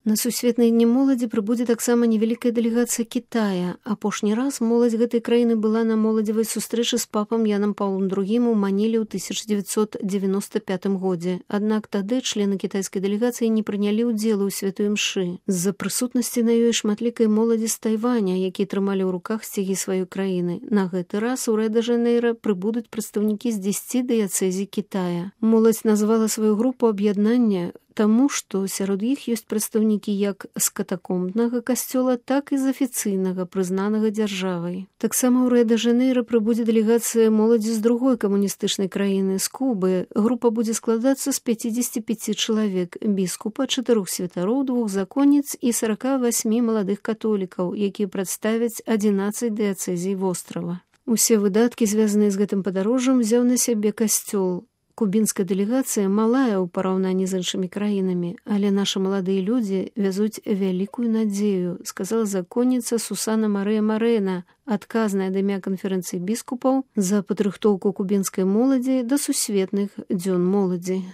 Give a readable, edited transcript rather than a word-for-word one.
На сусветныя дні моладзі прыбудзе таксама невялікая дэлегацыя Кітая. Апошні раз моладзь гэтай краіны была на моладзевай сустрэчы з папам Янам Паўлам II у Маніле ў 1995 годзе. Аднак тады члены кітайскай дэлегацыі не прынялі ўдзелу ў святой імшы з-за прысутнасці на ёй шматлікай моладзі з Тайваня, якія трымалі ў руках сцягі сваёй краіны. На гэты раз у Рыа-дэ-Жанэйра прыбудуць прадстаўнікі з 10 дыяцэзій Кітая. Моладзь назвала сваю групу аб'яднання таму, што сярод іх ёсць прадстаўнікі як з катакомбнага касцёла, так і з афіцыйнага, прызнанага дзяржавай. Таксама ў Рыа-дэ-Жанэйра прыбудзе дэлегацыя моладзі з другой камуністычнай краіны, з Кубы. Група будзе складацца з 55 чалавек, біскупа, 4 святароў, 2 законніц і 48 маладых католікаў, якія прадставяць 11 дыяцэзій вострава. Усе выдаткі, звязаныя з гэтым падарожжам, узяў на сябе касцёл. Кубінская дэлегацыя малая ў параўнанні з іншымі краінамі, але нашы маладыя людзі вязуць вялікую надзею, сказала законніца Сусана Марыя Марэна, адказная ад імя канферэнцыі біскупаў за падрыхтоўку кубінскай моладзі да сусветных дзён моладзі.